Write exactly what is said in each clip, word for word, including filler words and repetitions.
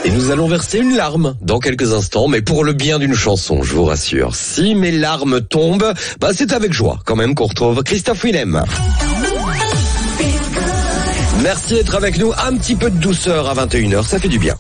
Et nous allons verser une larme dans quelques instants, mais pour le bien d'une chanson, je vous rassure. Si mes larmes tombent, bah c'est avec joie quand même qu'on retrouve Christophe Willem. Merci d'être avec nous. Un petit peu de douceur à vingt et une heures, ça fait du bien.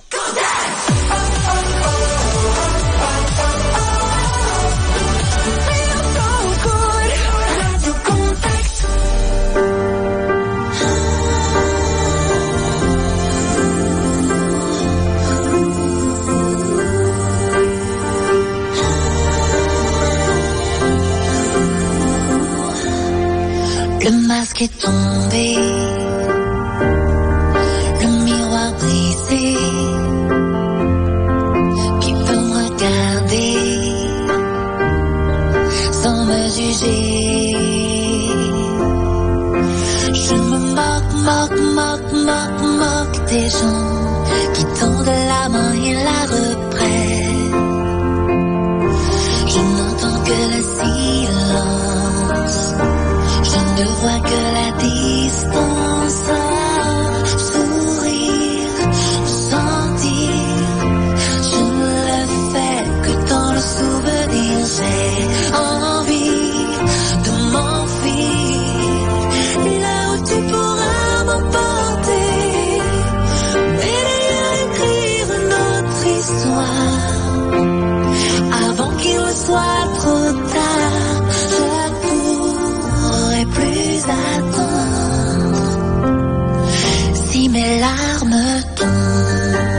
Le masque est tombé, le miroir brisé. Qui peut me regarder sans me juger? Je me moque, moque, moque, moque, moque des gens qui tendent la main et la reprennent. Je n'entends que le silence. Je ne vois que la distance, sourire, sentir. Je ne le fais que dans le souvenir. J'ai envie de m'enfuir là où tu pourras m'emporter. Mais d'ailleurs écrire notre histoire avant qu'il ne soit trop tard. Plus attendre si mes larmes tombent.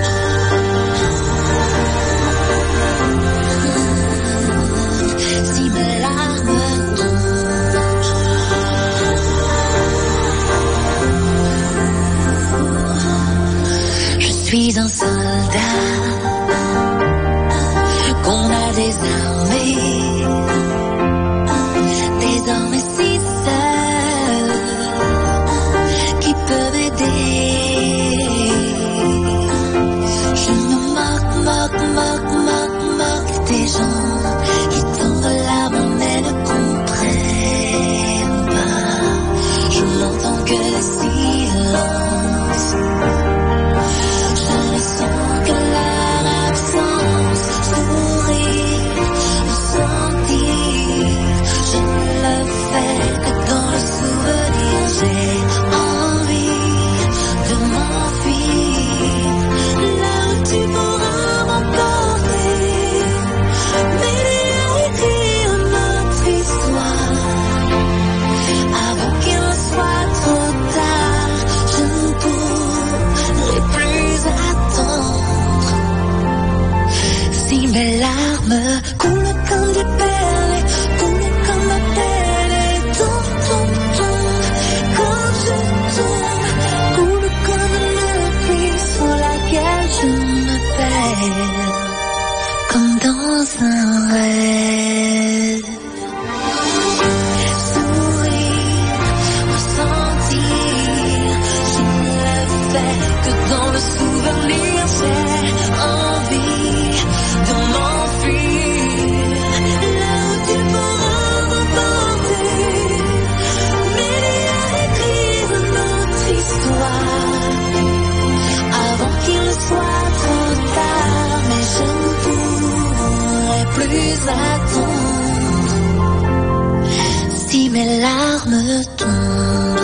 Si mes larmes tombent. Je suis un soldat qu'on a désarmé. Désormais si seul qui peut m'aider. Je me moque, moque, moque, moque, moque des gens qui tendent la main mais ne comprennent pas. Je n'entends que le silence. Je ne sens que leur absence. Sourire, sentir. Je ne le fais que dans le souvenir. J'ai envie de m'enfuir là où tu pourras m'emporter. Mais d'ailleurs écrire notre histoire avant qu'il ne soit trop tard. Je ne pourrai plus attendre si mes larmes coulent comme des perles, coulent comme ma peine et tombent, tombent, tombent quand je tombe, coulent comme la pluie sur laquelle je me perds, comme dans un rêve. Sourire, ressentir, je ne le fais que dans le souvenir. J'ai envie de m'enfuir là où tu pourras m'emporter. Mais d'ailleurs écrire notre histoire avant qu'il ne soit trop tard. Mais je ne pourrai plus attendre si mes larmes tombent.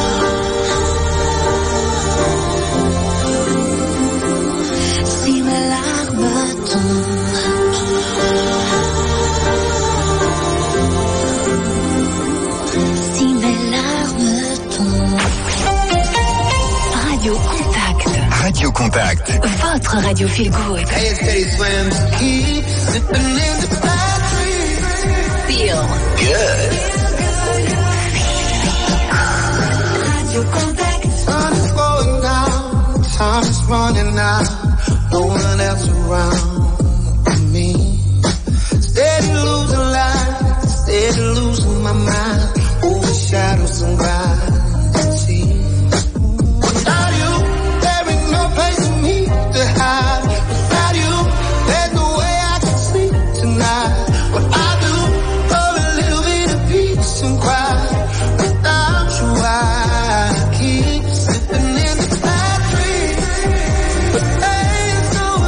Si mes larmes tombent. Si mes larmes tombent. Radio Contact. Radio Contact. Votre radio feel good. Hey, it's Teddy Swims. Keep sipping in the factory. Feel Good. Radio Contact. Sun is going down. Time is running out. No one else around me. Steady losing life. Steady losing my mind. Overshadow some gravity. Without you, there is no place for me to hide. Without you, there's no way I can sleep tonight. What I do, oh, a little bit of peace and quiet. Without you, I keep slipping in the factory. But there's no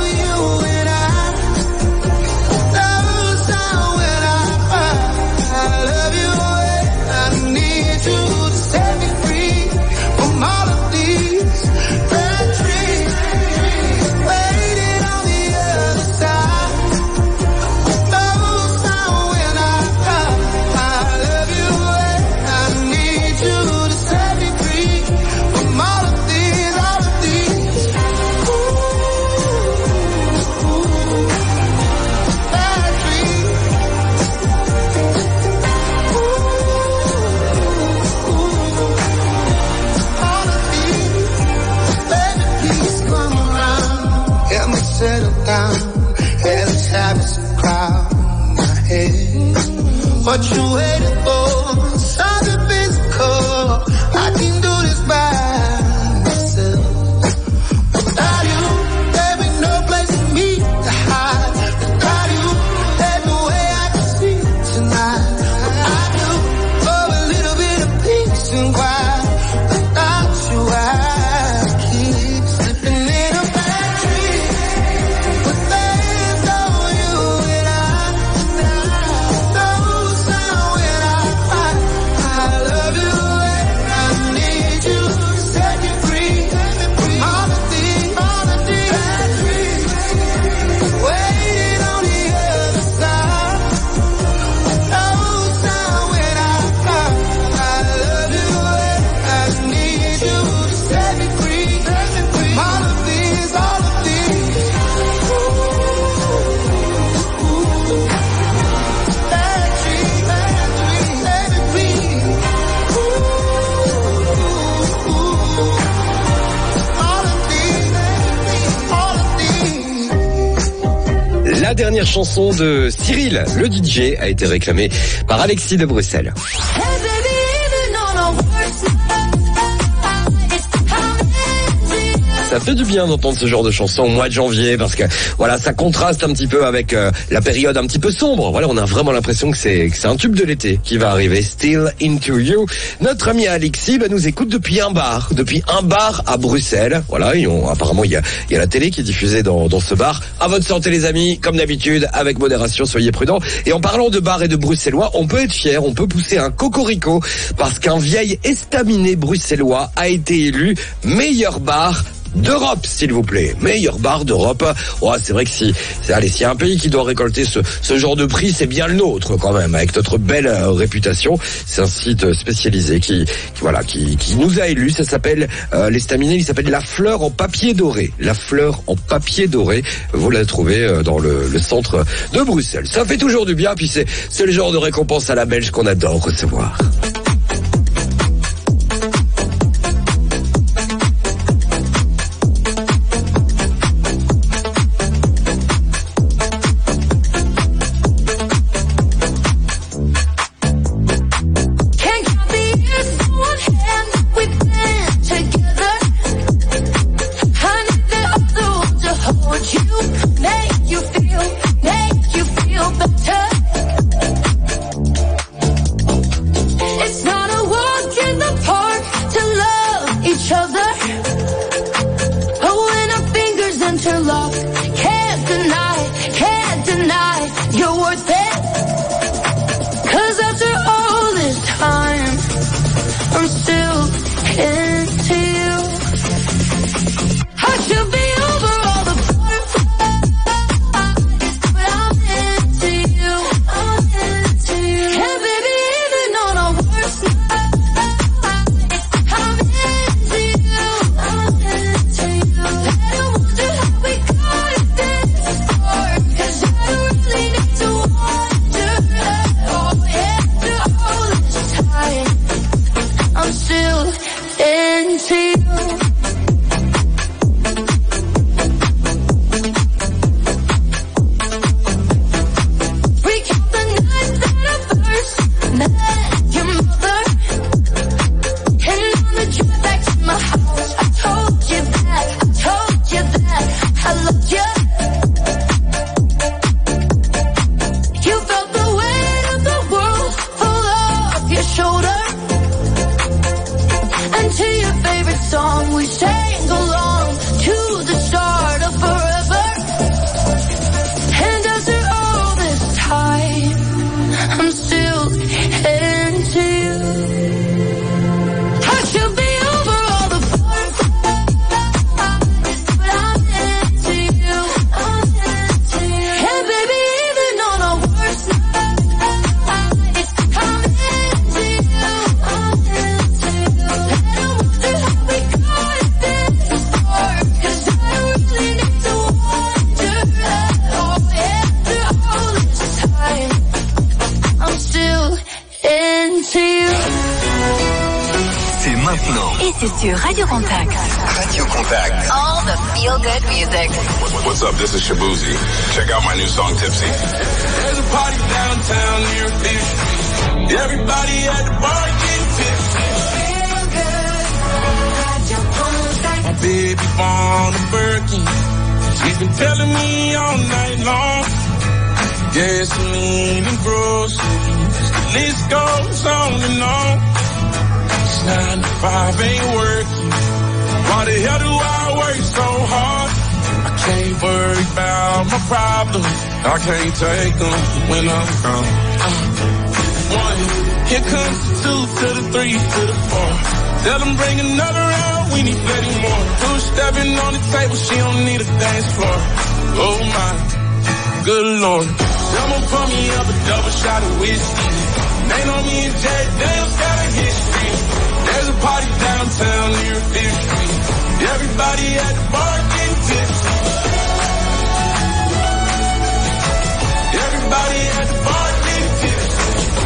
what you waiting for? Something physical. I can do this by myself. Without you, there be no place for me to hide. Without you, there's no way I can sleep tonight. I do for a little bit of peace and quiet. Without you, I keep slipping in a bad dream. With things on you and I, no sound when I cry. I love you and I need you to set me free from all the things, all the things, bad dreams. Waiting on the other side. No sound when I cry. I love you and I need you to set me free from all of these, all of these. Bad dreams, bad dreams, set me free. All of these, all of these. La dernière chanson de Cyril, le D J, a été réclamée par Alexis de Bruxelles. Hey baby, even on a worst night, I'm into you. Ça fait du bien d'entendre ce genre de chanson au mois de janvier parce que voilà, ça contraste un petit peu avec euh, la période un petit peu sombre. Voilà, on a vraiment l'impression que c'est que c'est un tube de l'été qui va arriver. Still Into You. Notre ami Alexis bah, nous écoute depuis un bar, depuis un bar à Bruxelles. Voilà, et on, apparemment il y a il y a la télé qui est diffusée dans dans ce bar. À votre santé les amis, comme d'habitude, avec modération, soyez prudents. Et en parlant de bar et de bruxellois, on peut être fier, on peut pousser un cocorico parce qu'un vieil estaminet bruxellois a été élu meilleur bar d'Europe, s'il vous plaît. Meilleur bar d'Europe. Oh, c'est vrai que si, c'est, allez, s'il y a un pays qui doit récolter ce, ce genre de prix, c'est bien le nôtre, quand même, avec notre belle euh, réputation. C'est un site spécialisé qui, qui voilà, qui, qui nous a élus. Ça s'appelle, euh, l'estaminet, il s'appelle La Fleur en papier doré. La Fleur en papier doré. Vous la trouvez euh, dans le, le centre de Bruxelles. Ça fait toujours du bien, puis c'est, c'est le genre de récompense à la belge qu'on adore recevoir. Can't count the years on one hand we've been together. I need the other one to hold you, make you feel, make you feel better. It's not a walk in the park to love each other. But when our fingers interlock, can't deny, can't deny you're worth it. 'Cause after all this time, I'm still into you. I should be over all the butterflies, but I'm into you. I'm into you. And baby, even on our worst night, I'm into you. I'm into you. And I wonder how we got this far, 'cause I really need to wonder. Oh yeah, after all this time, I'm still into you. Recount the nights that I first met your mother. And on the drive back to my house, I told you that, I told you that I loved you. You felt the weight of the world fall off your shoulder. And to your favorite song we sang along to the start of forever. And after all this time, I'm still into you. I should be over all the butterflies, but I'm into you. I'm into you. And baby, even on our worst nights, I'm into you. I'm into you. And I wonder how we got this far, 'cause I really need to wonder. Oh yeah, after all this time, I'm still into you. C'est maintenant. Et c'est sur Radio Contact. Radio Contact. All the feel-good music. What's up? This is Shabuzi. Check out my new song, Tipsy. There's a party downtown near Fifth Street. Everybody at the bar getting tipsy. Feel good. Radio Contact. My baby born a Birkin. She's been telling me all night long. Gasoline and groceries. The list goes on and on. It's nine to five ain't working. Why the hell do I work so hard? I can't worry about my problems. I can't take them when I'm gone. Uh, one, here comes the two to the three to the four. Tell them bring another round, we need plenty more. Two stepping on the table, she don't need a dance floor. Oh my, good Lord. Someone pour me up a double shot of whiskey. They know me and Jack Daniels got a history. There's a party downtown near Fifth Street. Everybody at the bar getting tipsy. Everybody at the bar getting tipsy.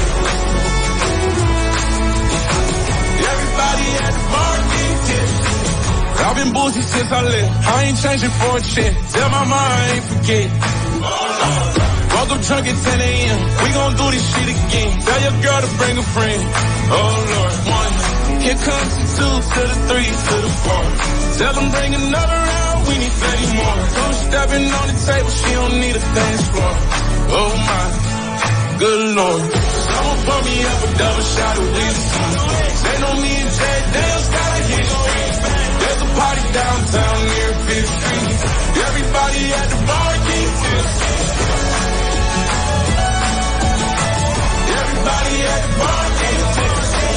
Everybody at the bar getting tipsy. I've been boozy since I left. I ain't changing for a check. Tell my mom I ain't forget. Woke up drunk at ten a.m. We gon' do this shit again. Tell your girl to bring a friend. Oh Lord, one. Here comes the two to the three to the four. Tell them bring another round, we need plenty more. Two stepping on the table, she don't need a dance floor. Oh my, good Lord. Someone pour me up a double shot of whiskey. They know me and Jack Daniels got a history. There's a party downtown near Fifth Street. Everybody at the bar getting tipsy. Everybody at the bar getting tipsy.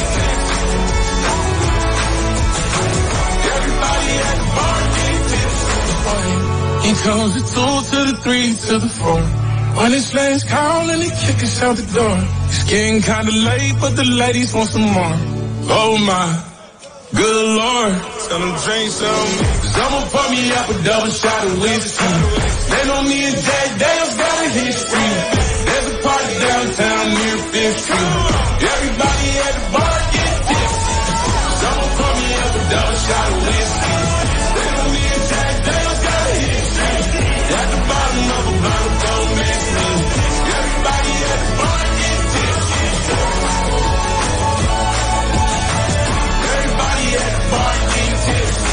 Everybody at the bar getting tipsy. Here comes the two to the three to the four. When it's last call and they kick us out the door. It's getting kinda late, but the ladies want some more. Oh my, good Lord. Tell them drink some. Someone pour me up a double shot of whiskey. They know me and Jack Daniels got a history. There's a party downtown near Fifth Street. Everybody at the bar get tipsy. Someone pour me up a double shot of whiskey. They know me and Jack Daniels got a history. At the bottom of a bottle, don't miss me. Everybody at the bar get tipsy. Everybody at the bar get tipsy.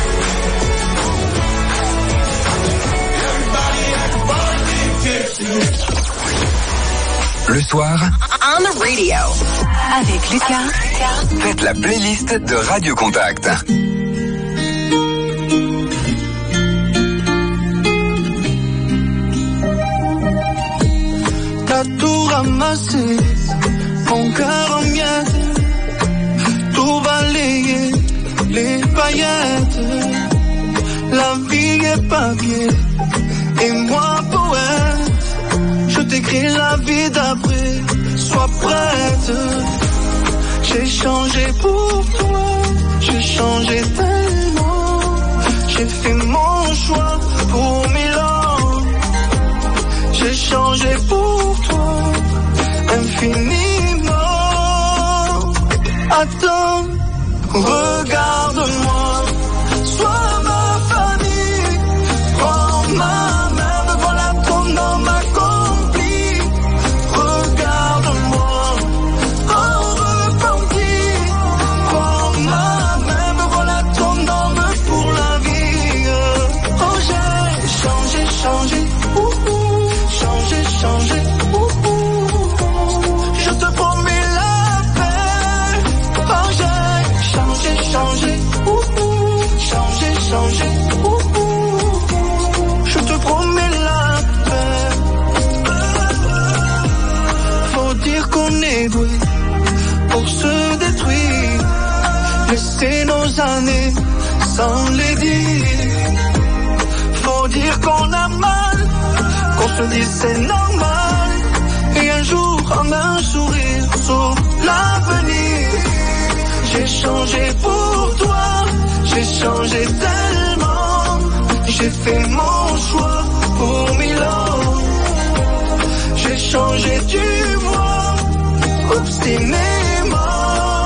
Everybody at the bar get tipsy. Le soir, On the radio. Avec Lucas. faites la playlist de Radio Contact. T'as tout ramassé, mon cœur en miettes, tout balayé, les paillettes. La vie est papier, et moi poète. Je t'écris la vie d'après, sois prête. J'ai changé pour toi, j'ai changé tellement. J'ai fait mon choix pour mille ans. J'ai changé pour toi, infiniment. Attends, regarde-moi, sois ma famille. Prends ma main, me voilà ton homme accompli. Regarde-moi, en repenti. Prends ma main, me voilà ton homme pour la vie. Oh, j'ai changé, changé, ouh, ouh. Changé, changé, ouh, ouh. Je te promets la paix. Oh, j'ai changé, changé, ouh, ouh. Changé, changé, ouh, ouh. Je te promets la paix. Faut dire qu'on est doué pour se détruire. Laisser nos années sans les dire. Faut dire qu'on a mal, qu'on se dit c'est normal. Et un jour en un sourire sauve l'avenir. J'ai changé pour toi, j'ai changé tellement. J'ai fait mon choix pour mille ans. J'ai changé, tu vois, obstinément.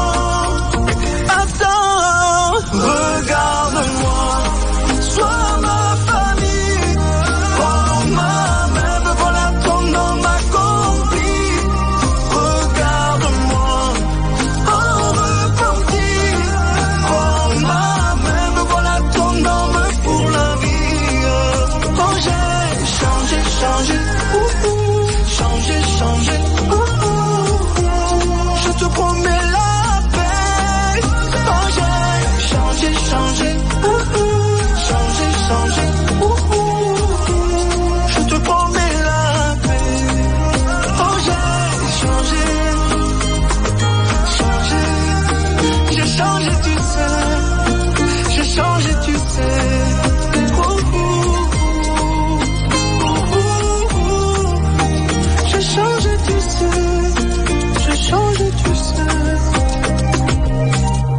Attends, regarde-moi, sois ma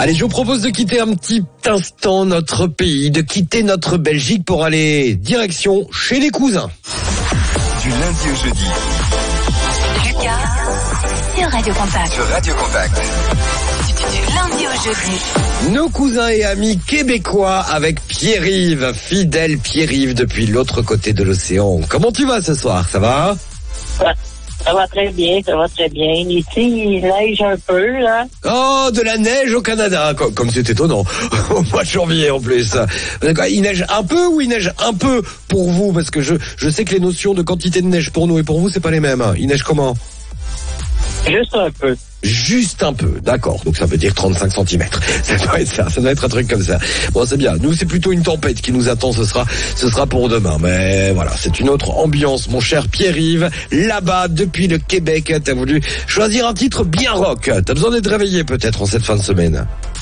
Allez, je vous propose de quitter un petit instant notre pays, de quitter notre Belgique pour aller direction chez les cousins. Du lundi au jeudi. Lucas sur Radio Contact. Sur Radio Contact. Du lundi au jeudi. Nos cousins et amis québécois avec Pierre-Yves, fidèle Pierre-Yves depuis l'autre côté de l'océan. Comment tu vas ce soir? Ça va? Ça, ça va très bien, ça va très bien. Ici, il neige un peu, là. Oh, de la neige au Canada, comme, comme c'est étonnant. Au mois de janvier en plus. Il neige un peu ou il neige un peu pour vous? Parce que je, je sais que les notions de quantité de neige pour nous et pour vous, c'est pas les mêmes. Il neige comment? Juste un peu. Juste un peu, d'accord. Donc ça veut dire trente-cinq centimètres. Ça doit être ça, ça doit être un truc comme ça. Bon, c'est bien. Nous, c'est plutôt une tempête qui nous attend. Ce sera, ce sera pour demain. Mais voilà, c'est une autre ambiance, mon cher Pierre-Yves. Là-bas, depuis le Québec, t'as voulu choisir un titre bien rock. T'as besoin d'être réveillé peut-être en cette fin de semaine.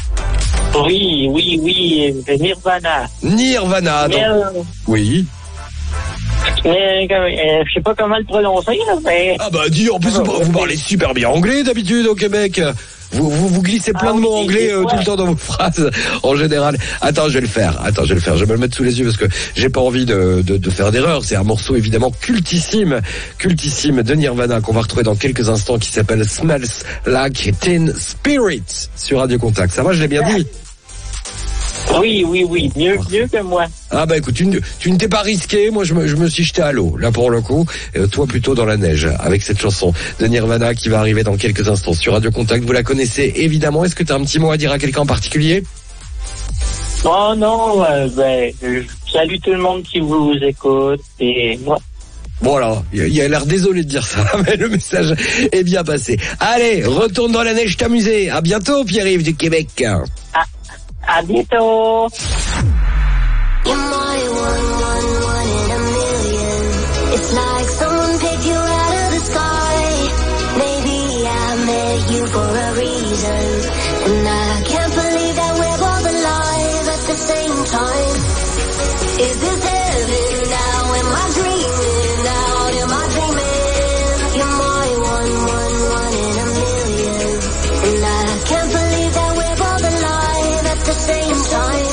Oui, oui, oui, Nirvana. Nirvana. Mais, donc... euh, Oui. mais, euh, je sais pas comment le prononcer, là, mais... Ah bah dis, en plus, vous, vous parlez super bien anglais d'habitude au Québec. Vous, vous, vous glissez plein Ah de mots oui, anglais euh, ouais. tout le temps dans vos phrases, en général. Attends, je vais le faire. Attends, je vais le faire. Je vais me le mettre sous les yeux parce que j'ai pas envie de, de, de faire d'erreur. C'est un morceau évidemment cultissime, cultissime de Nirvana qu'on va retrouver dans quelques instants qui s'appelle Smells Like Teen Spirit sur Radio Contact. Ça va, je l'ai bien dit? Oui, oui, oui, mieux, mieux que moi. Ah bah écoute, tu, ne- tu ne t'es pas risqué, moi je me, je me suis jeté à l'eau, là pour le coup, euh, toi plutôt dans la neige, avec cette chanson de Nirvana qui va arriver dans quelques instants sur Radio Contact. Vous la connaissez évidemment, est-ce que tu as un petit mot à dire à quelqu'un en particulier? Oh non, euh, ben, je salue tout le monde qui vous écoute, et moi. Voilà, il il a l'air désolé de dire ça, mais le message est bien passé. Allez, retourne dans la neige t'amuser, à bientôt Pierre-Yves du Québec. À bientôt! You're my one, one, one in a million. It's like someone picked you out of the sky. Maybe I met you for a reason. And I can't believe that we're both alive at the same time. Is this heaven now? Am I dreaming now? Am I dreaming? You're my one, one, one in a million. And I can't believe that we're both alive at the same time.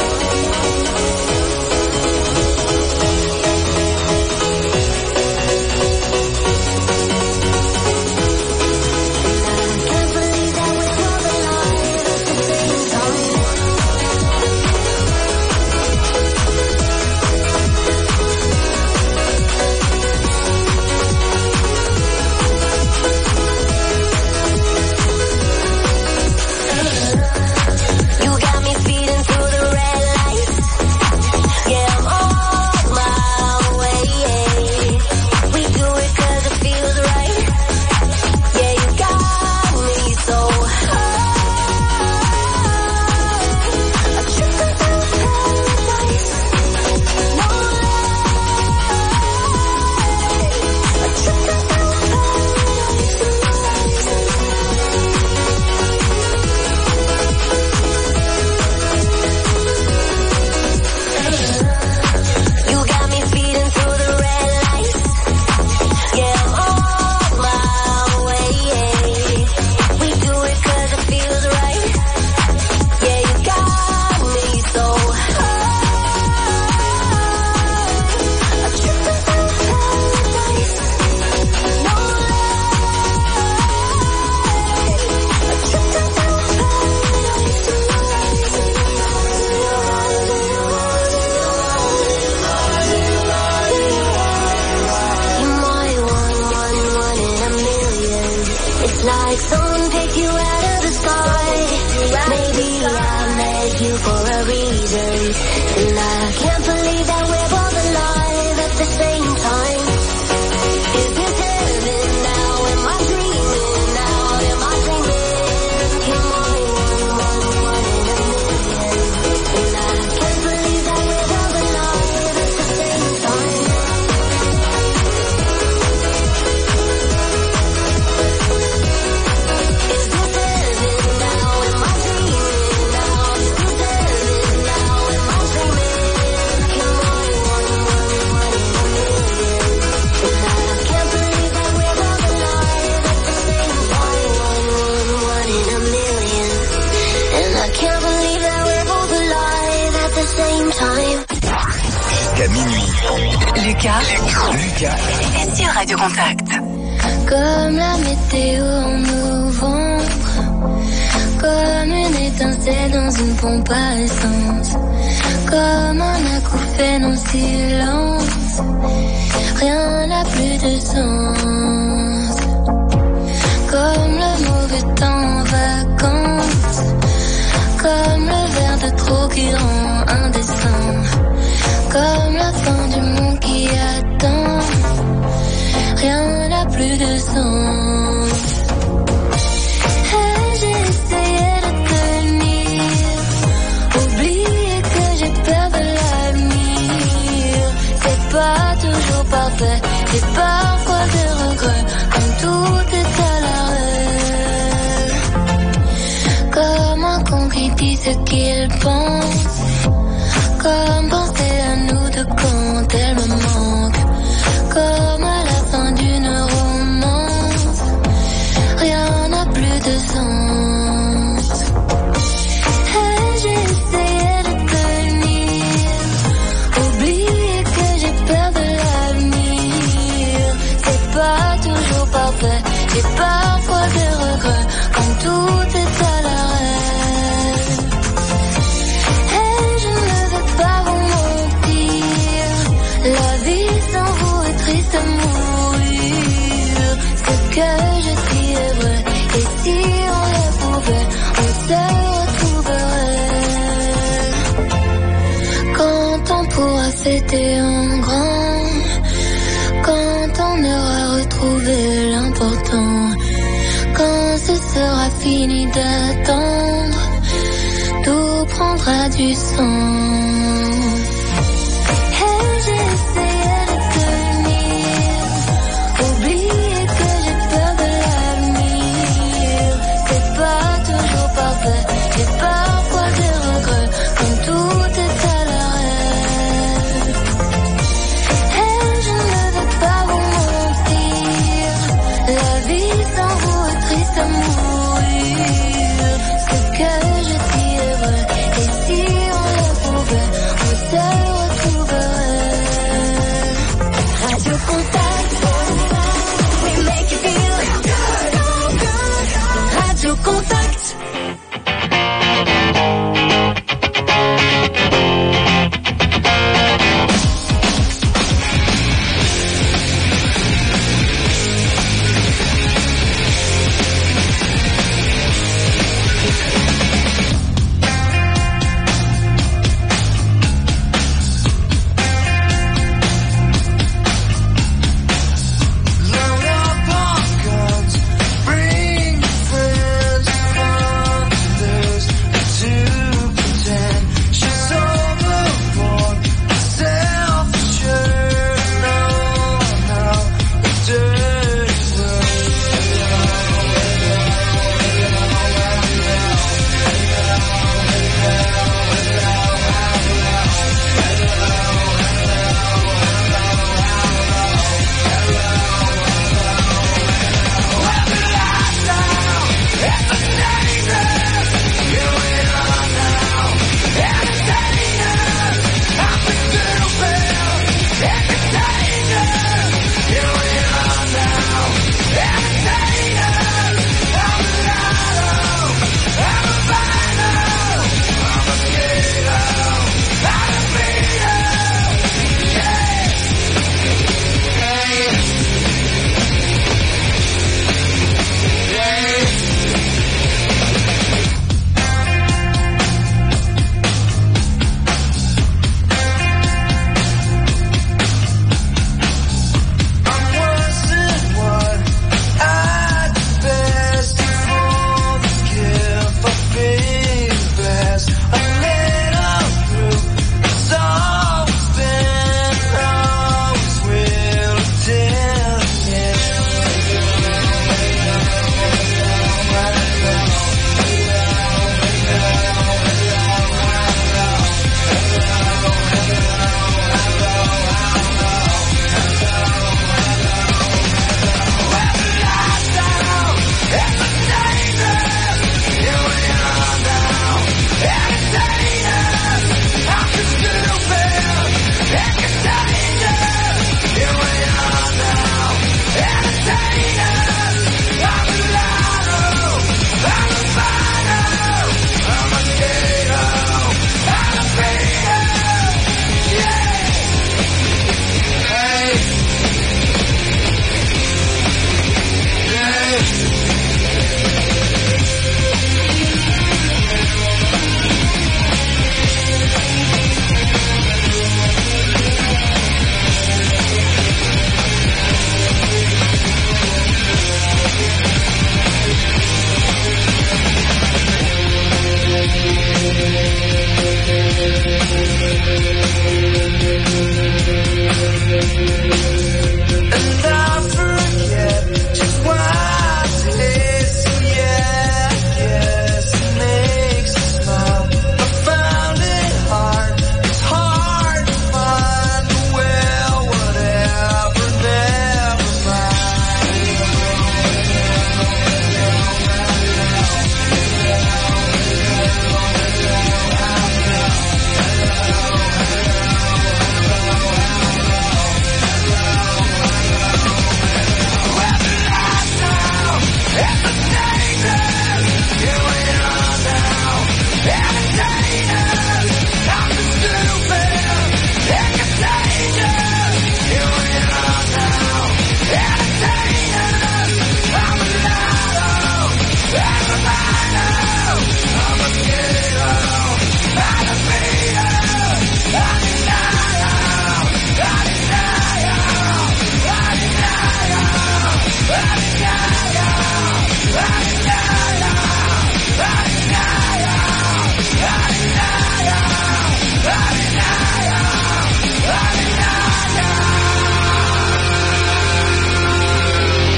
like someone picked you out of the sky. Maybe I met you for a reason, and I can't believe that we're both alive at the same time. Is this heaven now? Am I dreaming now? Am I dreaming? You're my one, one, one in a million, and I can't believe that we're both alive at the same time. Jusqu'à minuit. Lucas, Lucas. est sur Radio Contact. Comme la météo en novembre, comme une étincelle dans une pompe à essence, comme un acouphène en silence, rien n'a plus de sens. Comme le mauvais temps en vacances, comme le verre de trop qui rend indécent, comme la fin du monde qui attend, rien n'a plus de sens. Et j'ai essayé de tenir, oublier que j'ai peur de l'avenir. C'est pas toujours parfait, et parfois des regrets, comme tout est à l'arrêt. Comme un con qui dit ce qu'il pense, comme penser à nous deux quand elle me manque, comme à la fin d'une romance, rien n'a plus de sens. Et j'ai essayé de tenir, oublier que j'ai peur de l'avenir. C'est pas toujours parfait, et parfois des regrets, comme tout est à l'arrêt. Et je ne veux pas vous mentir, la vie sans vous est triste à mourir. Ce que je dis est vrai, et si on le pouvait, on se retrouverait. Quand on pourra fêter en grand, quand on aura retrouvé l'important, quand ce sera fini d'attendre, tout prendra du sens. Et j'ai essayé de tenir, oublier que j'ai peur de l'avenir. C'est pas toujours parfait, et parfois des regrets, comme tout est à l'arrêt. Et je ne veux pas vous mentir, la vie sans vous est triste à mourir. Ce que je dis est vrai, et si on le pouvait, on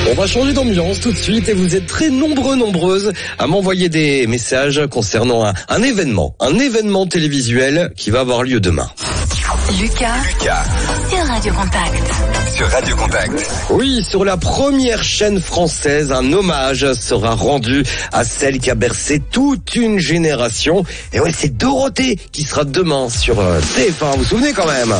On va changer d'ambiance tout de suite et vous êtes très nombreux, nombreuses à m'envoyer des messages concernant un, un événement, un événement télévisuel qui va avoir lieu demain. Lucas, Lucas, sur Radio Contact. sur Radio Contact. Oui, sur la première chaîne française, un hommage sera rendu à celle qui a bercé toute une génération. Et ouais, c'est Dorothée qui sera demain sur T F un, vous vous souvenez quand même.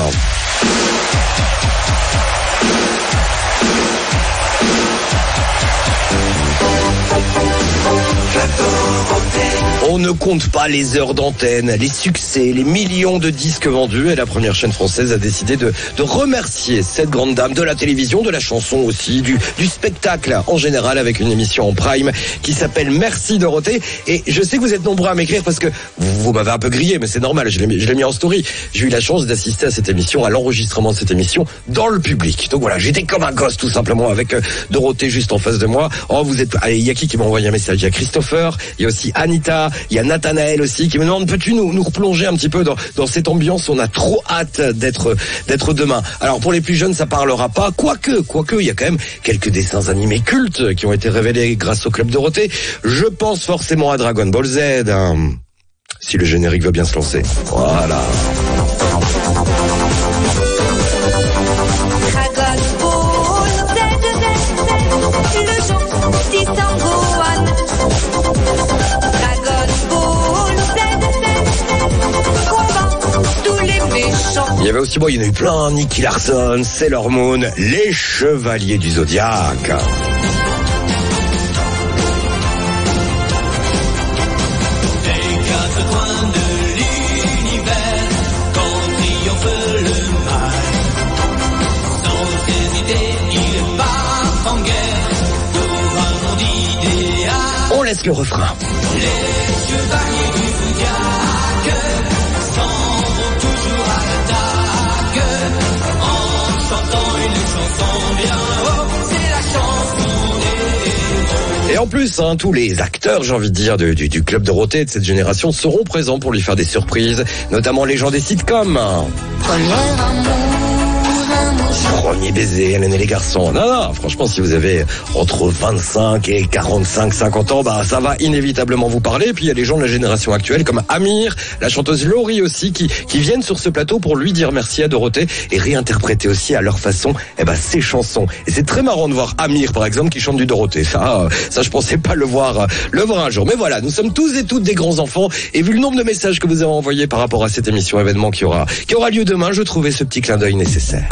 On ne compte pas les heures d'antenne, les succès, les millions de disques vendus et la première chaîne française a décidé de, de remercier cette grande dame de la télévision, de la chanson aussi, du, du spectacle en général avec une émission en prime qui s'appelle Merci Dorothée. Et je sais que vous êtes nombreux à m'écrire parce que vous, vous m'avez un peu grillé, mais c'est normal, je l'ai mis, je l'ai mis en story. J'ai eu la chance d'assister à cette émission, à l'enregistrement de cette émission dans le public. Donc voilà, j'étais comme un gosse tout simplement avec euh, Dorothée juste en face de moi. Oh, vous êtes, allez, il y a qui qui m'a envoyé un message? Il y a Christopher, il y a aussi Anita, il y a Nathanaël aussi qui me demande peux-tu nous, nous replonger un petit peu dans, dans cette ambiance? On a trop hâte d'être d'être demain. Alors pour les plus jeunes ça parlera pas, quoique, quoique il y a quand même quelques dessins animés cultes qui ont été révélés grâce au Club Dorothée. Je pense forcément à Dragon Ball Z, hein, si le générique veut bien se lancer. Voilà. Dragon Ball Z, Z, Z, le gentil Sangohan. Dragon Ball Z, Z, combat tous les méchants. Il y avait aussi, bon, il y en a eu plein, Nicky Larson, Sailor Moon, les Chevaliers du Zodiaque. On laisse le refrain. Les chevaliers du Zodiaque s'en vont toujours à l'attaque en chantant une chanson bien haut, c'est la chanson des héros. Et en plus, hein, tous les acteurs, j'ai envie de dire, du, du, du Club Dorothée de cette génération seront présents pour lui faire des surprises, notamment les gens des sitcoms. Premier amour, amour. Premier baiser, Hélène et les garçons. Non, non, franchement, si vous avez entre vingt-cinq et quarante-cinq, cinquante ans, bah, ça va inévitablement vous parler. Et puis, il y a les gens de la génération actuelle, comme Amir, la chanteuse Laurie aussi, qui, qui viennent sur ce plateau pour lui dire merci à Dorothée et réinterpréter aussi à leur façon, eh ben, ses chansons. Et c'est très marrant de voir Amir, par exemple, qui chante du Dorothée. Ça, ça, je pensais pas le voir, le voir un jour. Mais voilà, nous sommes tous et toutes des grands enfants. Et vu le nombre de messages que vous avez envoyés par rapport à cette émission événement qui aura, qui aura lieu demain, je trouvais ce petit clin d'œil nécessaire.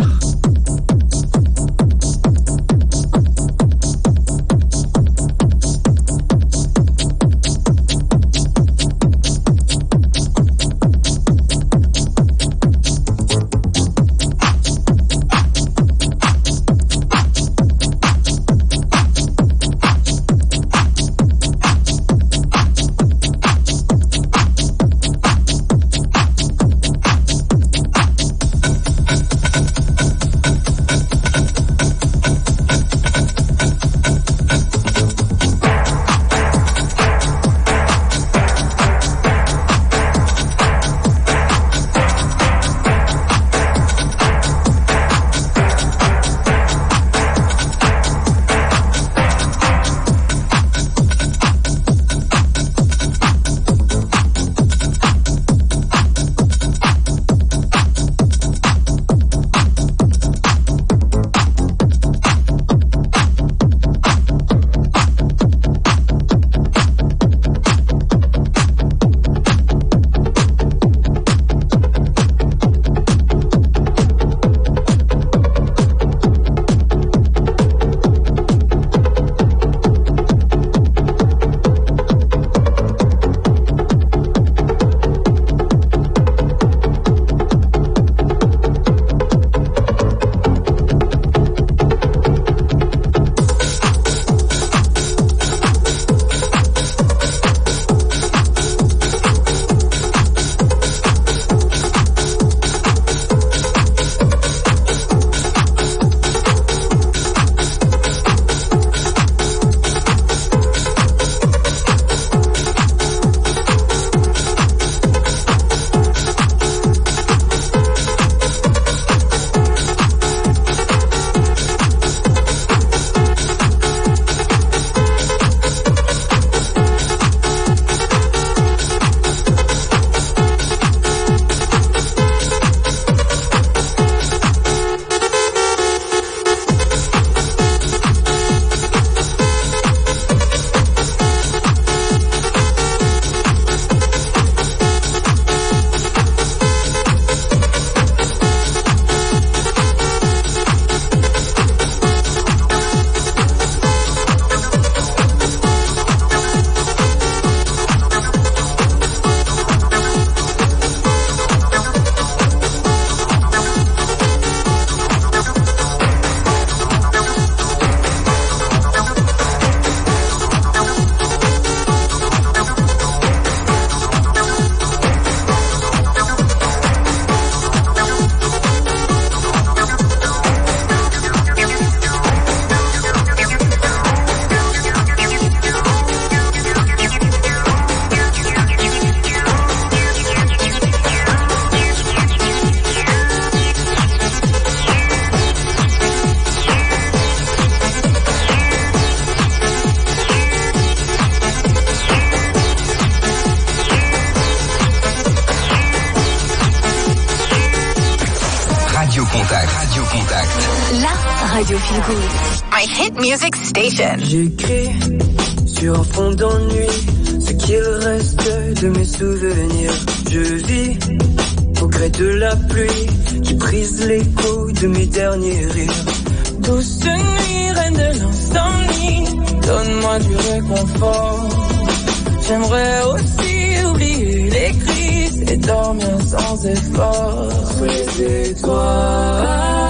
Contact. Radio Contact. La radio feel good. My hit music station. J'écris sur un fond d'ennui ce qu'il reste de mes souvenirs. Je vis au gré de la pluie qui brise l'écho de mes derniers rires. Douce nuit, reine de l'insomnie, donne-moi du réconfort. J'aimerais aussi oublier les crises et dormir sans effort. Sous les étoiles,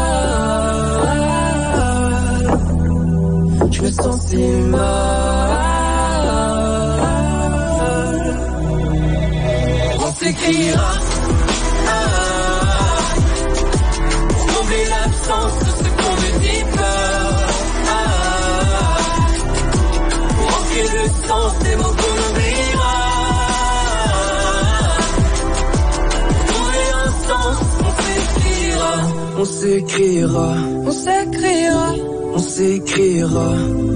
je me sens si mal. On s'écrira, on oublie l'absence de ce qu'on ne dit pas. Pour ancrer le sens des mots qu'on oubliera. Trouver un sens, on s'écrira. On s'écrira, on s'écrira, on s'écrira.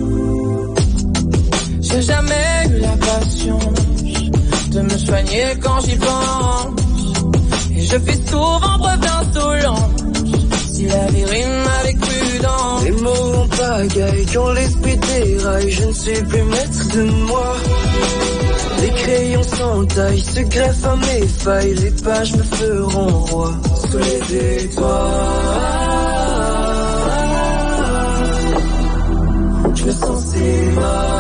J'ai jamais eu la patience de me soigner quand j'y pense. Et je fais souvent preuve d'insolence si la vie rime avec prudence. Les mots en pagaille quand l'esprit déraille, je ne suis plus maître de moi. Les crayons sans taille se greffent à mes failles, les pages me feront roi. Sous les étoiles, je me sens si mal.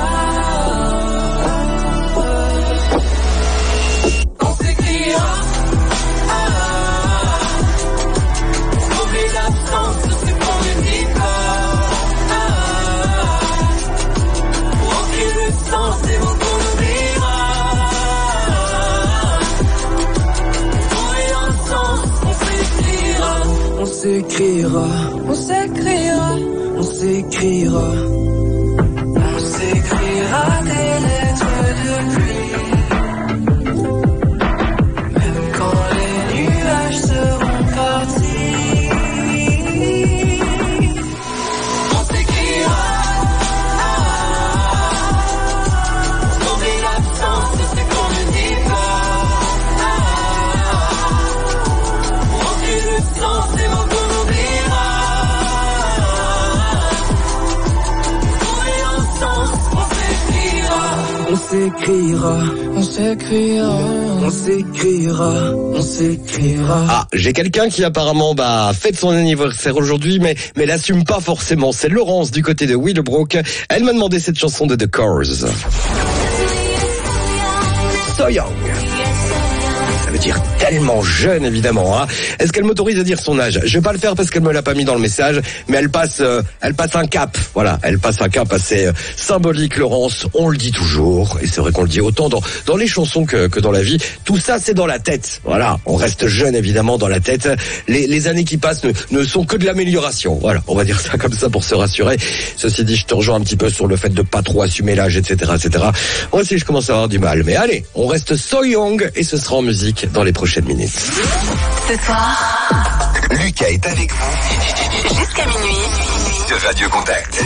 On s'écrira, on s'écrira, on s'écrira, on s'écrira des lettres de pluie, même quand les nuages seront partis. On s'écrira, on oublie l'absence de ce qu'on ne dit pas, pour ancrer le sens des mots. On s'écrira, on s'écrira, on s'écrira, on s'écrira. Ah, j'ai quelqu'un qui apparemment bah fête son anniversaire aujourd'hui, mais mais l'assume pas forcément. C'est Laurence du côté de Willowbrook. Elle m'a demandé cette chanson de The Cars. So Young. Ça veut dire tellement jeune, évidemment. Hein. Est-ce qu'elle m'autorise à dire son âge? Je vais pas le faire parce qu'elle me l'a pas mis dans le message, mais elle passe, euh, elle passe un cap. Voilà, elle passe un cap assez euh, symbolique, Laurence. On le dit toujours, et c'est vrai qu'on le dit autant dans dans les chansons que que dans la vie. Tout ça, c'est dans la tête. Voilà, on reste jeune évidemment dans la tête. Les les années qui passent ne ne sont que de l'amélioration. Voilà, on va dire ça comme ça pour se rassurer. Ceci dit, je te rejoins un petit peu sur le fait de pas trop assumer l'âge, et cetera, et cetera. Moi aussi, je commence à avoir du mal. Mais allez, on reste so young et ce sera en musique dans les prochaines minutes. Ce soir, Lucas est avec vous jusqu'à minuit sur Radio Contact.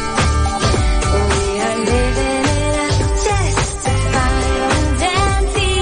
Living in a justified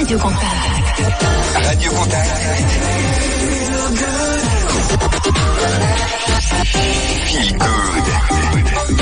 Radio Contact. Radio Contact. Feel good.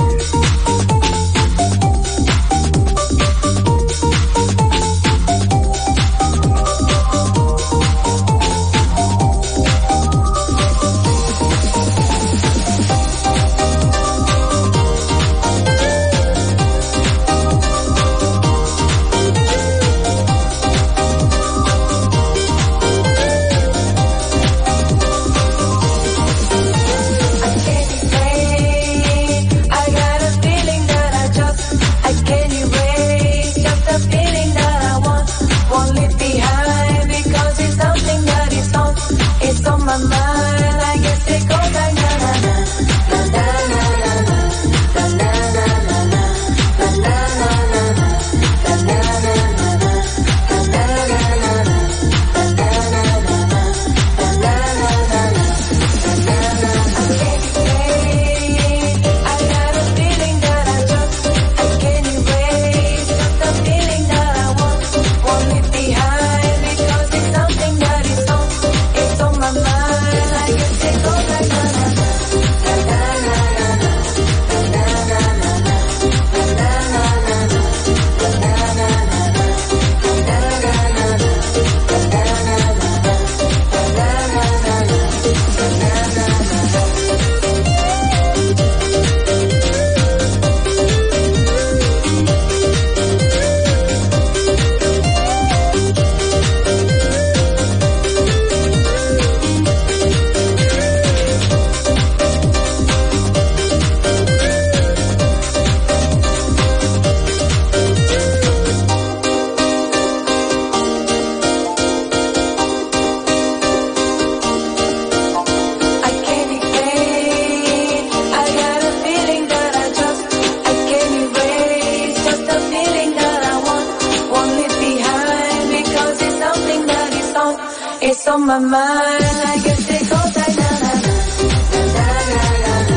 on my mind. I guess it goes like na na na na na na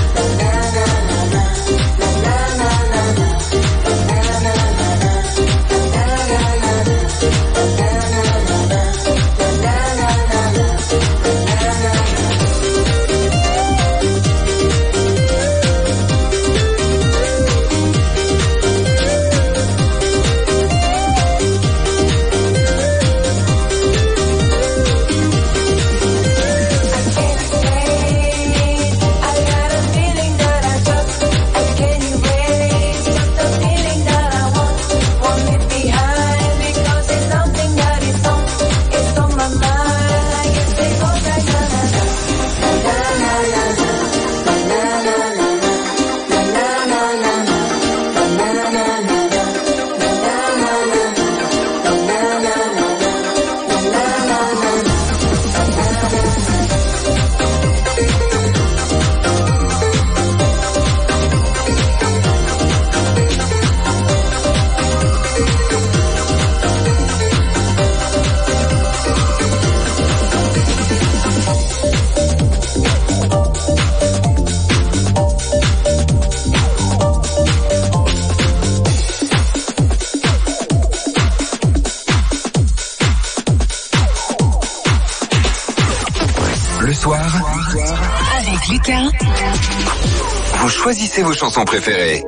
Vous choisissez vos chansons préférées.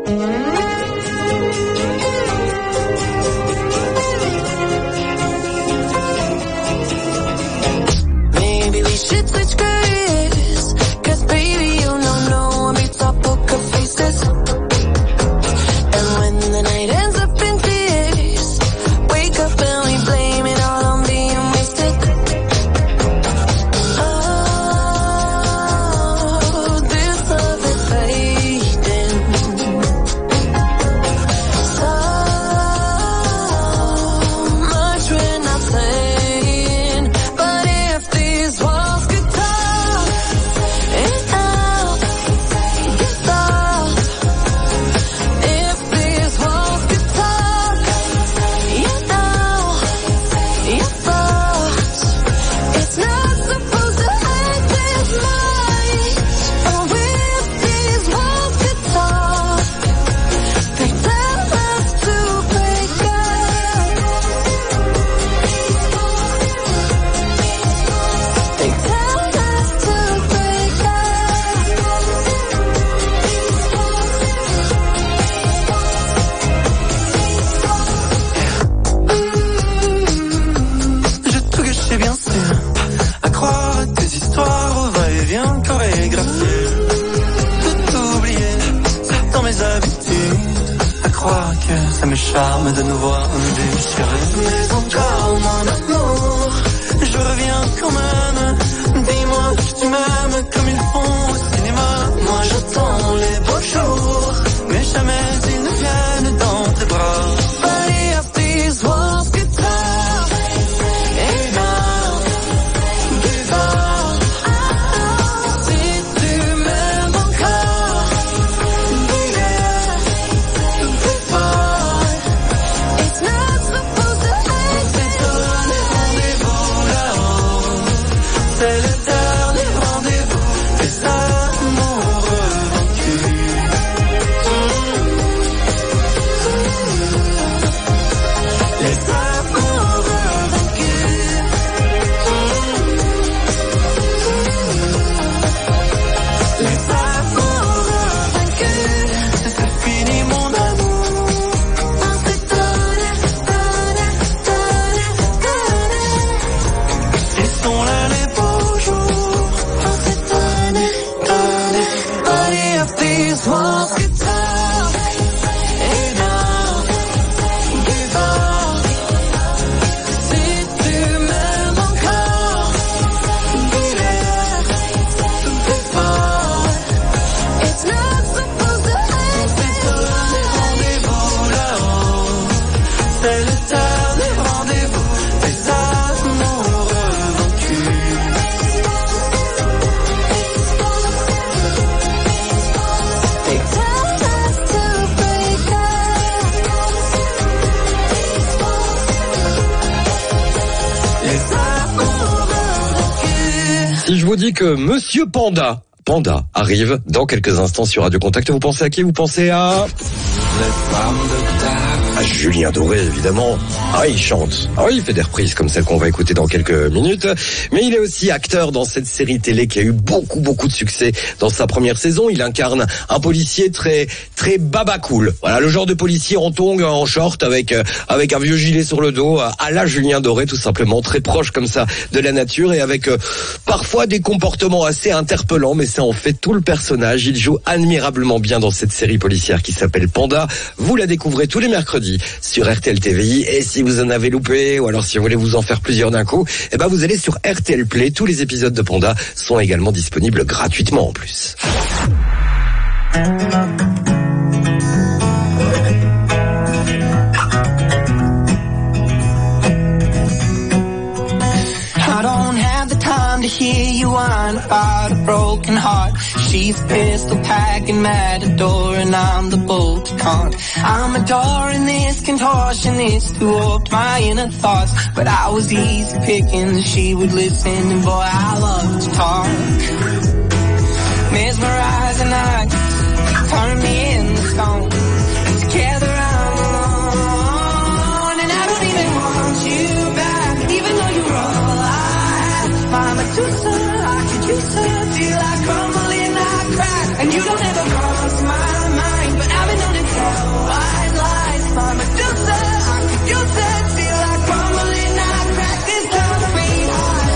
Maybe we should switch careers, 'cause baby you don't know I'm top poker faces. And when the night ends up in tears, wake up and we blame it all on being wasted. Oh, this love is fading. à croire que ça me charme de nous voir nous déchirer. Mais encore mon amour, je reviens quand même. Dis-moi que tu m'aimes comme ils font au cinéma. Moi j'attends les beaux jours, mais jamais ils ne viennent dans tes bras. Funny as these walls get tough, et now give up. Si tu m'aimes encore, baby, goodbye. It's not supposed to end. C'est donné rendez-vous là-haut. C'est le dernier rendez-vous des amoureux vaincus. Les amoureux vaincus. Les amoureux vaincus. C'est fini mon amour. On s'est donné, donné, donné, donné. Ils sont là les beaux jours. On s'est donné, donné. Body of these walls get tough, et now give up. Si tu m'aimes encore, baby, goodbye. It's not supposed to end. C'est donné rendez-vous là-haut. C'est le dernier rendez-vous des amoureux vaincus. They tell us to break up. Les amoureux vaincus. Si je vous dis que Monsieur Panda, Panda arrive dans quelques instants sur Radio Contact, vous pensez à qui? Vous pensez à... à Julien Doré, évidemment. Ah, il chante. Ah oui, il fait des reprises comme celle qu'on va écouter dans quelques minutes. Mais il est aussi acteur dans cette série télé qui a eu beaucoup, beaucoup de succès dans sa première saison. Il incarne un policier très, très baba cool. Voilà, le genre de policier en tongs, en short, avec, euh, avec un vieux gilet sur le dos, à la Julien Doré, tout simplement. Très proche comme ça de la nature et avec euh, parfois des comportements assez interpellants, mais ça en fait tout le personnage. Il joue admirablement bien dans cette série policière qui s'appelle Panda. Vous la découvrez tous les mercredis sur R T L T V I, et si vous en avez loupé ou alors si vous voulez vous en faire plusieurs d'un coup, eh ben vous allez sur R T L Play. Tous les épisodes de Panda sont également disponibles gratuitement en plus. I don't have the time to hear you whine about a broken heart. She's pistol packing matador and I'm the bolt to con. I'm adoring this contortionist who warped my inner thoughts. But I was easy picking, she would listen, and boy I love to talk. Mesmerizing nights, turn me into stone. Together I'm alone, and I don't even want you back, even though you're all alive. My Medusa, I could use her till I crumble and I crack. And you don't ever cross my mind, but I've been known to tell white lies. My Medusa, I could use her till I crumble and I crack. This concrete heart,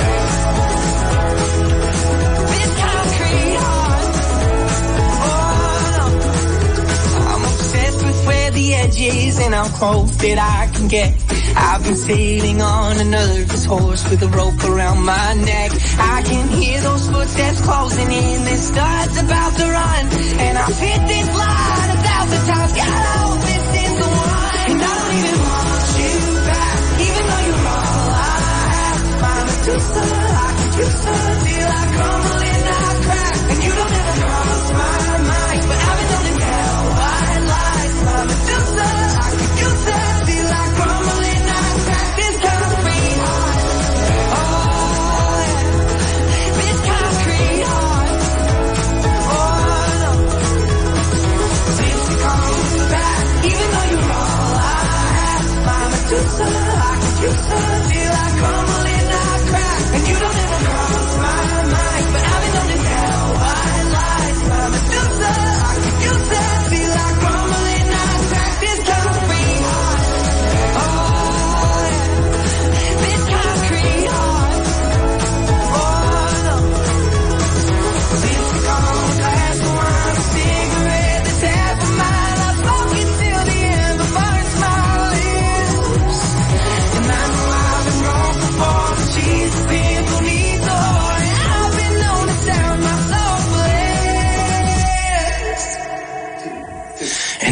this concrete heart. Oh no, I'm obsessed with where the edge is and how close that I can get. I've been sitting on a nervous horse with a rope around my neck. I can hear those footsteps closing in, this star's about to run. And I've hit this line a thousand times, God, I hope this is the one. And I don't even want you back, even though you're all I have. My Medusa, I could use her till I crumble and I crack. And you don't ever cross my mind, but I've been known to tell white lies. My Medusa, I could use her till I crumble and I crack. This concrete heart, oh yeah, this concrete heart, oh no. Since you come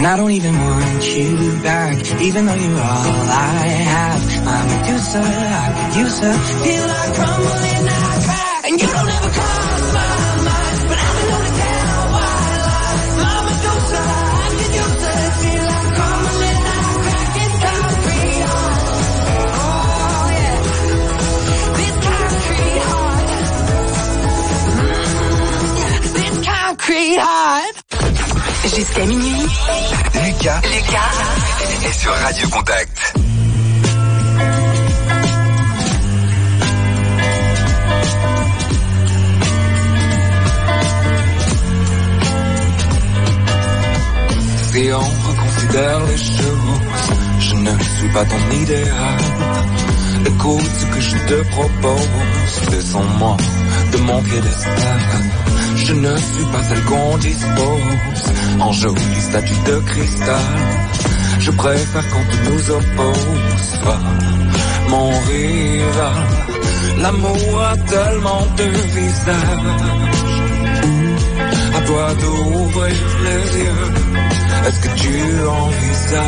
And I don't even want you back, even though you're all I have. I'm a user, I could use her, feel like crumbling I crack. And you don't ever cross my mind, but I've been known to tell white lies. I'm a user, I could use her, feel like crumbling I crack. It's concrete heart, oh yeah, this concrete heart, mm, this concrete heart. Jusqu'à minuit, Lucas, Lucas est sur Radio Contact. Si on reconsidère les choses, je ne suis pas ton idéal. Écoute ce que je te propose, descends-moi de mon piédestal. Je ne suis pas celle qu'on dispose en jolie statue de cristal. Je préfère quand on nous oppose pas mon rival. L'amour a tellement de visages, à toi d'ouvrir les yeux. Est-ce que tu envisages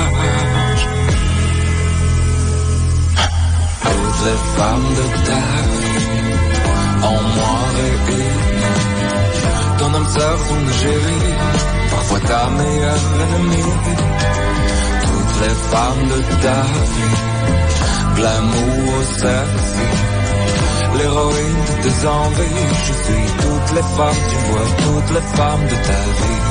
toutes les femmes de ta vie en moi réunies? Ton âme sœur, ton égérie, parfois ta meilleure ennemie. Toutes les femmes de ta vie, glamour sexy, l'héroïne de tes envies. Je suis toutes les femmes, tu vois, toutes les femmes de ta vie.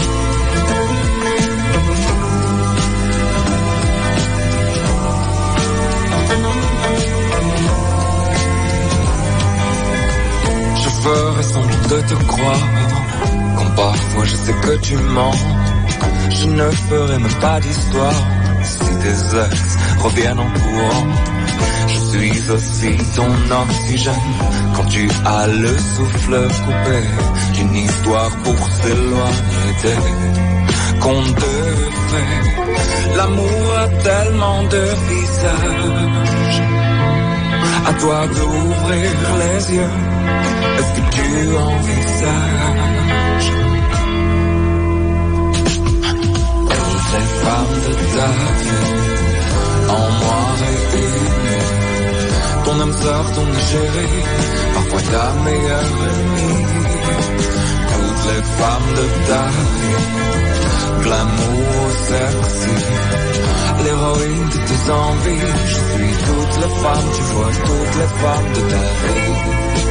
Je ferai semblant de te croire, quand parfois je sais que tu mens. Je ne ferai même pas d'histoire, si tes ex reviennent en courant. Je suis aussi ton oxygène, quand tu as le souffle coupé. Une histoire pour s'éloigner des contes de fées. L'amour a tellement de visages, à toi d'ouvrir les yeux. Est-ce que tu envisages toutes les femmes de ta vie en moi réunies? Ton âme sœur, ton égérie, parfois ta meilleure ennemie. Toutes les femmes de ta vie, glamour sexy, l'héroïne de tes envies. Je suis toutes les femmes, tu vois, toutes les femmes de ta vie.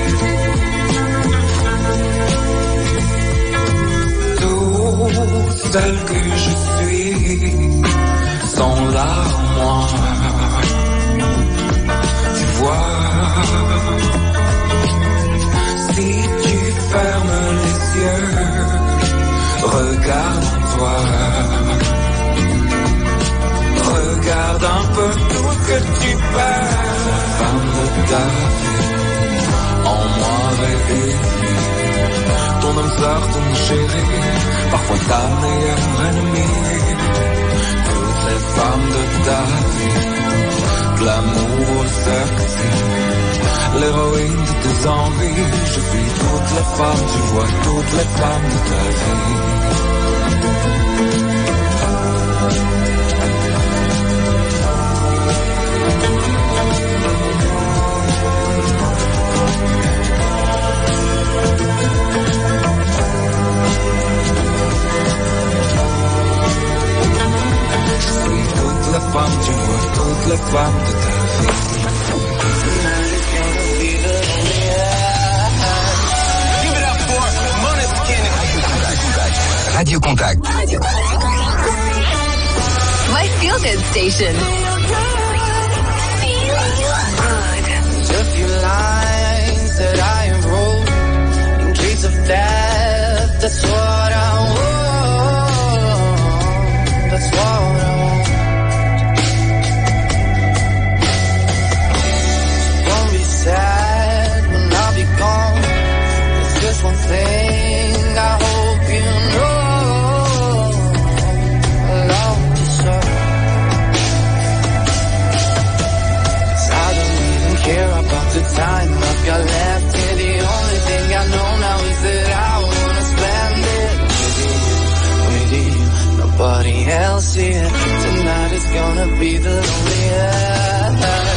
Toutes celles que je suis sont là en moi. Tu vois, si tu fermes les yeux, regarde en toi. Regarde un peu tout ce que tu perds. Femme de ta vie, en moi réunie. Ton âme sœur, ton chéri, parfois ta meilleure ennemie. Toutes les femmes de ta vie, glamour sexy, l'héroïne de tes envies. Je suis toutes les femmes, tu vois, toutes les femmes de ta vie. Toutes les femmes, tu vois, toutes les femmes de ta vie. Give it up for Måneskin. Radio Contact. Radio Contact. My feel good station. Just a few lines that I wrote in case of death. That's what I want. That's what I want. Sad when I'll be gone. There's just one thing I hope you know. I love you so. 'Cause I don't even care about the time I've got left here. The only thing I know now is that I wanna spend it with nobody else here. Tonight is gonna be the loneliest.